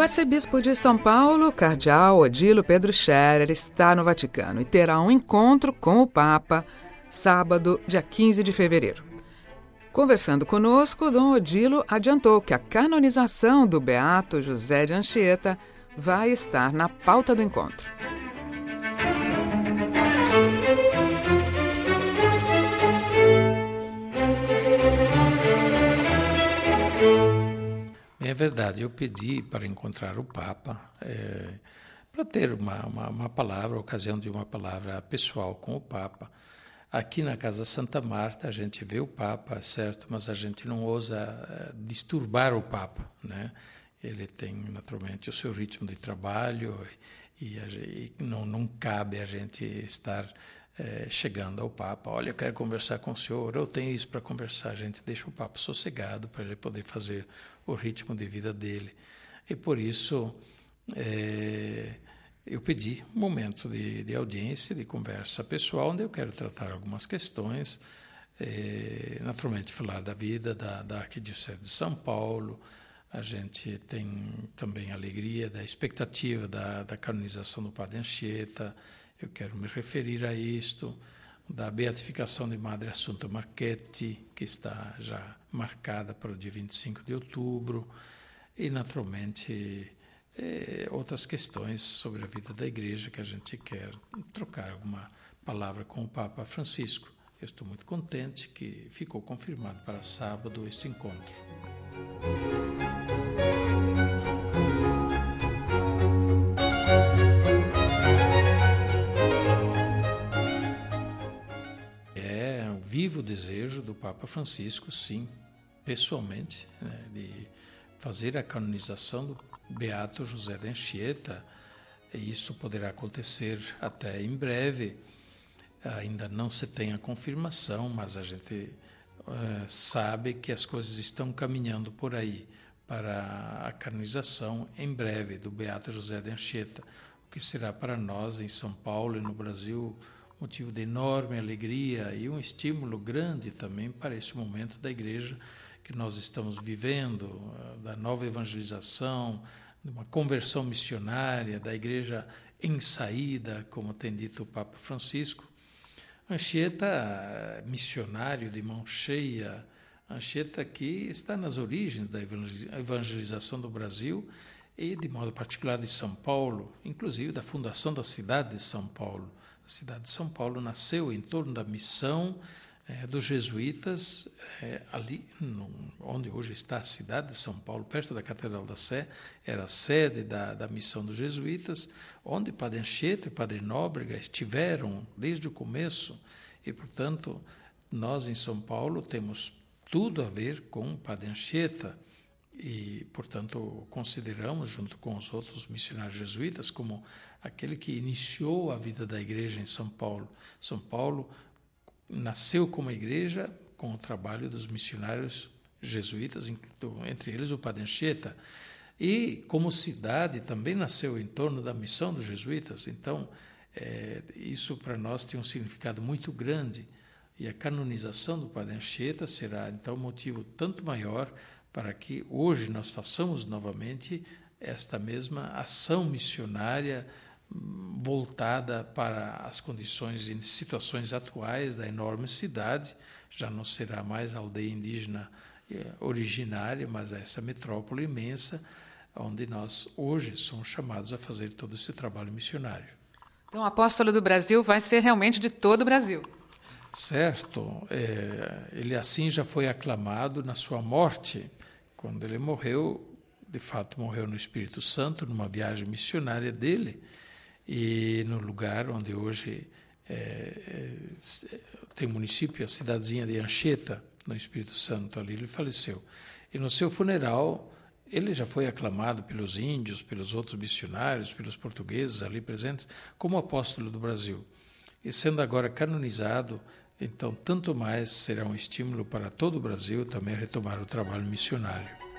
arcebispo de São Paulo, cardeal Odilo Pedro Scherer, está no Vaticano e terá um encontro com o Papa sábado, dia 15 de fevereiro. Conversando conosco, Dom Odilo adiantou que a canonização do beato José de Anchieta vai estar na pauta do encontro. É verdade, eu pedi para encontrar o Papa, para ter uma palavra, a ocasião de uma palavra pessoal com o Papa. Aqui na Casa Santa Marta a gente vê o Papa, certo, mas a gente não ousa disturbar o Papa, né? Ele tem naturalmente o seu ritmo de trabalho e não cabe a gente estar chegando ao Papa. Olha, eu quero conversar com o senhor, eu tenho isso para conversar. A gente deixa o Papa sossegado para ele poder fazer o ritmo de vida dele. E por isso eu pedi um momento de audiência, de conversa pessoal, onde eu quero tratar algumas questões, naturalmente falar da vida da Arquidiocese de São Paulo. A gente tem também a alegria da expectativa da canonização do Padre Anchieta. Eu quero me referir a isto, da beatificação de Madre Assunta Marchetti, que está já marcada para o dia 25 de outubro, e, naturalmente, outras questões sobre a vida da Igreja que a gente quer trocar alguma palavra com o Papa Francisco. Eu estou muito contente que ficou confirmado para sábado este encontro. Vivo desejo do Papa Francisco, sim, pessoalmente, né, de fazer a canonização do beato José de Anchieta. E isso poderá acontecer até em breve. Ainda não se tem a confirmação, mas a gente sabe que as coisas estão caminhando por aí para a canonização em breve do beato José de Anchieta, o que será para nós em São Paulo e no Brasil motivo de enorme alegria e um estímulo grande também para esse momento da Igreja que nós estamos vivendo, da nova evangelização, de uma conversão missionária, da Igreja em saída, como tem dito o Papa Francisco. Anchieta, missionário de mão cheia, Anchieta que está nas origens da evangelização do Brasil e, de modo particular, de São Paulo, inclusive da fundação da cidade de São Paulo. A cidade de São Paulo nasceu em torno da missão dos jesuítas, ali onde hoje está a cidade de São Paulo, perto da Catedral da Sé, era a sede da missão dos jesuítas, onde Padre Anchieta e Padre Nóbrega estiveram desde o começo, e, portanto, nós em São Paulo temos tudo a ver com Padre Anchieta, e, portanto, consideramos, junto com os outros missionários jesuítas, como aquele que iniciou a vida da Igreja em São Paulo. São Paulo nasceu como igreja com o trabalho dos missionários jesuítas, entre eles o Padre Anchieta, e como cidade também nasceu em torno da missão dos jesuítas. Então, isso para nós tem um significado muito grande, e a canonização do Padre Anchieta será, então, motivo tanto maior para que hoje nós façamos novamente esta mesma ação missionária voltada para as condições e situações atuais da enorme cidade. Já não será mais a aldeia indígena originária, mas essa metrópole imensa, onde nós hoje somos chamados a fazer todo esse trabalho missionário. Então, o apóstolo do Brasil vai ser realmente de todo o Brasil. Certo, ele assim já foi aclamado na sua morte. Quando ele morreu, de fato morreu no Espírito Santo, numa viagem missionária dele, e no lugar onde hoje tem o município, a cidadezinha de Anchieta, no Espírito Santo, ali ele faleceu. E no seu funeral, ele já foi aclamado pelos índios, pelos outros missionários, pelos portugueses ali presentes, como apóstolo do Brasil. E sendo agora canonizado, então tanto mais será um estímulo para todo o Brasil também retomar o trabalho missionário.